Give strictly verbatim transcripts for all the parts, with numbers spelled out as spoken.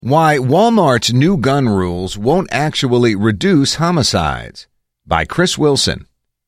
Why Walmart's new gun rules won't actually reduce homicides, by Chris Wilson.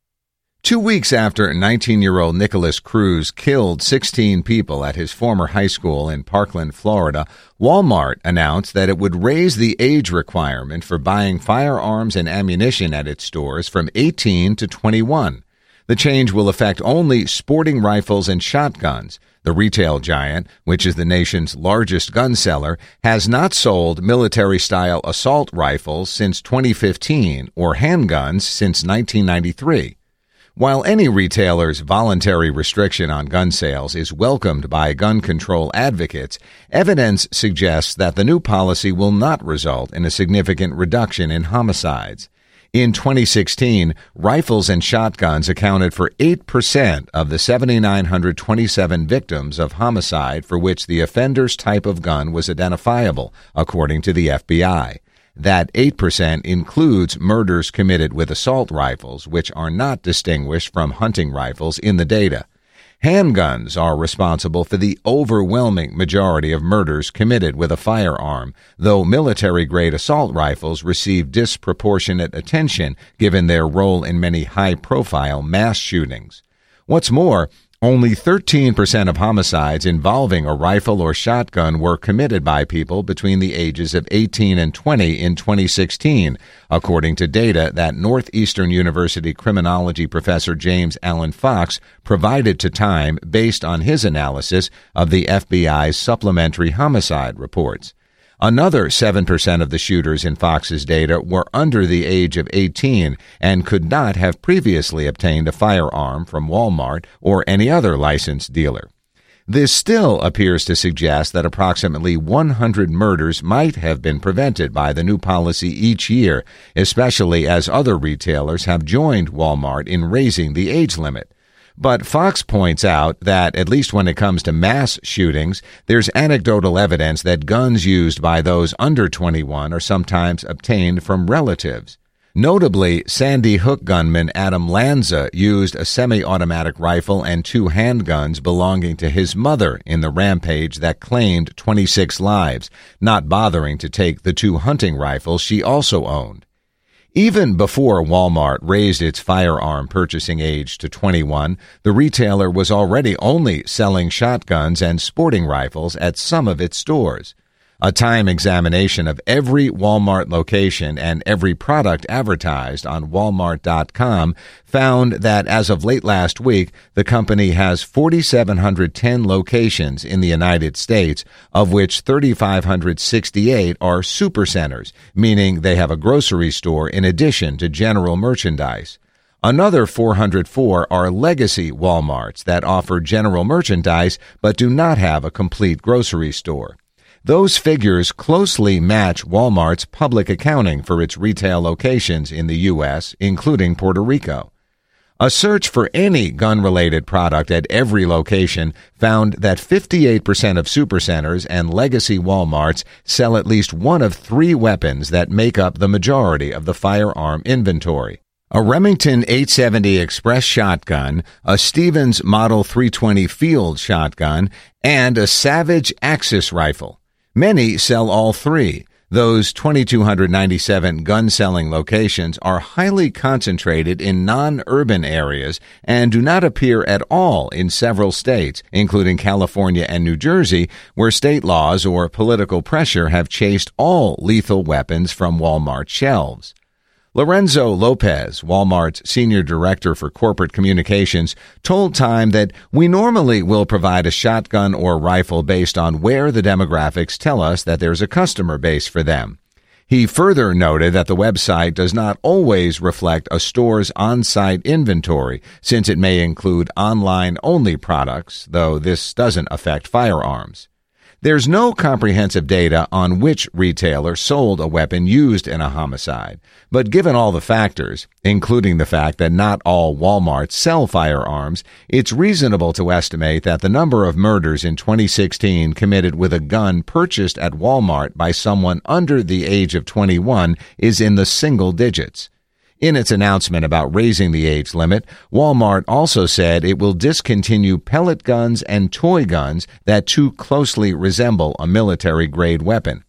Two weeks after nineteen-year-old Nicholas Cruz killed sixteen people at his former high school in Parkland, Florida, Walmart announced that it would raise the age requirement for buying firearms and ammunition at its stores from eighteen to twenty-one. The change will affect only sporting rifles and shotguns. The retail giant, which is the nation's largest gun seller, has not sold military-style assault rifles since twenty fifteen or handguns since nineteen ninety-three. While any retailer's voluntary restriction on gun sales is welcomed by gun control advocates, evidence suggests that the new policy will not result in a significant reduction in homicides. In twenty sixteen, rifles and shotguns accounted for eight percent of the seven thousand nine hundred twenty-seven victims of homicide for which the offender's type of gun was identifiable, according to the F B I. That eight percent includes murders committed with assault rifles, which are not distinguished from hunting rifles in the data. Handguns are responsible for the overwhelming majority of murders committed with a firearm, though military-grade assault rifles receive disproportionate attention given their role in many high-profile mass shootings. What's more, only thirteen percent of homicides involving a rifle or shotgun were committed by people between the ages of eighteen and twenty in twenty sixteen, according to data that Northeastern University criminology professor James Allen Fox provided to Time based on his analysis of the F B I's supplementary homicide reports. Another seven percent of the shooters in Fox's data were under the age of eighteen and could not have previously obtained a firearm from Walmart or any other licensed dealer. This still appears to suggest that approximately one hundred murders might have been prevented by the new policy each year, especially as other retailers have joined Walmart in raising the age limit. But Fox points out that, at least when it comes to mass shootings, there's anecdotal evidence that guns used by those under twenty-one are sometimes obtained from relatives. Notably, Sandy Hook gunman Adam Lanza used a semi-automatic rifle and two handguns belonging to his mother in the rampage that claimed twenty-six lives, not bothering to take the two hunting rifles she also owned. Even before Walmart raised its firearm purchasing age to twenty-one, the retailer was already only selling shotguns and sporting rifles at some of its stores. A Time examination of every Walmart location and every product advertised on Walmart dot com found that as of late last week, the company has four thousand seven hundred ten locations in the United States, of which three thousand five hundred sixty-eight are supercenters, meaning they have a grocery store in addition to general merchandise. Another four hundred four are legacy Walmarts that offer general merchandise but do not have a complete grocery store. Those figures closely match Walmart's public accounting for its retail locations in the U S, including Puerto Rico. A search for any gun-related product at every location found that fifty-eight percent of supercenters and legacy Walmarts sell at least one of three weapons that make up the majority of the firearm inventory. A Remington eight seventy Express shotgun, a Stevens Model three twenty field shotgun, and a Savage Axis rifle. Many sell all three. Those two thousand two hundred ninety-seven gun-selling locations are highly concentrated in non-urban areas and do not appear at all in several states, including California and New Jersey, where state laws or political pressure have chased all lethal weapons from Walmart shelves. Lorenzo Lopez, Walmart's senior director for corporate communications, told Time that we normally will provide a shotgun or rifle based on where the demographics tell us that there's a customer base for them. He further noted that the website does not always reflect a store's on-site inventory, since it may include online-only products, though this doesn't affect firearms. There's no comprehensive data on which retailer sold a weapon used in a homicide, but given all the factors, including the fact that not all Walmarts sell firearms, it's reasonable to estimate that the number of murders in twenty sixteen committed with a gun purchased at Walmart by someone under the age of twenty-one is in the single digits. In its announcement about raising the age limit, Walmart also said it will discontinue pellet guns and toy guns that too closely resemble a military-grade weapon.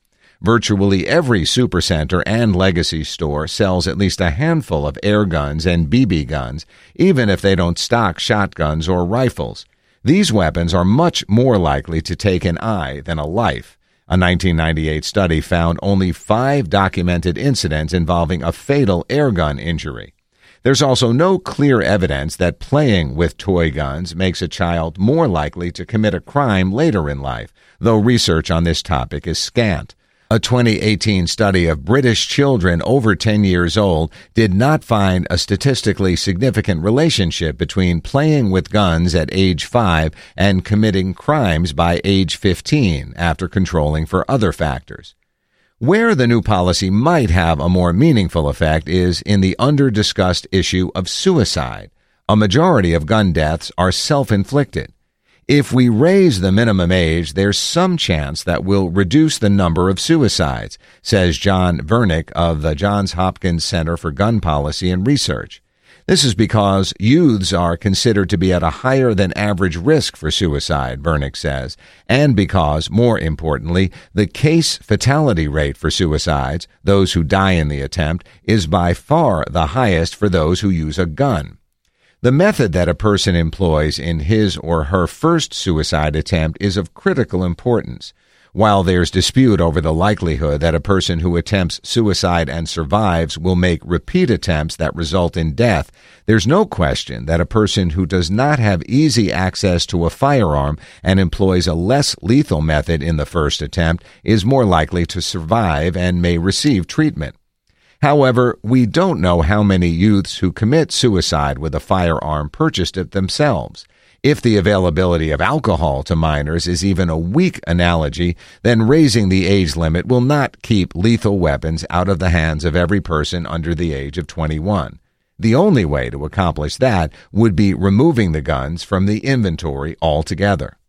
Virtually every supercenter and legacy store sells at least a handful of air guns and B B guns, even if they don't stock shotguns or rifles. These weapons are much more likely to take an eye than a life. A nineteen ninety-eight study found only five documented incidents involving a fatal airgun injury. There's also no clear evidence that playing with toy guns makes a child more likely to commit a crime later in life, though research on this topic is scant. A twenty eighteen study of British children over ten years old did not find a statistically significant relationship between playing with guns at age five and committing crimes by age fifteen after controlling for other factors. Where the new policy might have a more meaningful effect is in the under-discussed issue of suicide. A majority of gun deaths are self-inflicted. If we raise the minimum age, there's some chance that we'll reduce the number of suicides, says John Vernick of the Johns Hopkins Center for Gun Policy and Research. This is because youths are considered to be at a higher than average risk for suicide, Vernick says, and because, more importantly, the case fatality rate for suicides, those who die in the attempt, is by far the highest for those who use a gun. The method that a person employs in his or her first suicide attempt is of critical importance. While there's dispute over the likelihood that a person who attempts suicide and survives will make repeat attempts that result in death, there's no question that a person who does not have easy access to a firearm and employs a less lethal method in the first attempt is more likely to survive and may receive treatment. However, we don't know how many youths who commit suicide with a firearm purchased it themselves. If the availability of alcohol to minors is even a weak analogy, then raising the age limit will not keep lethal weapons out of the hands of every person under the age of twenty-one. The only way to accomplish that would be removing the guns from the inventory altogether.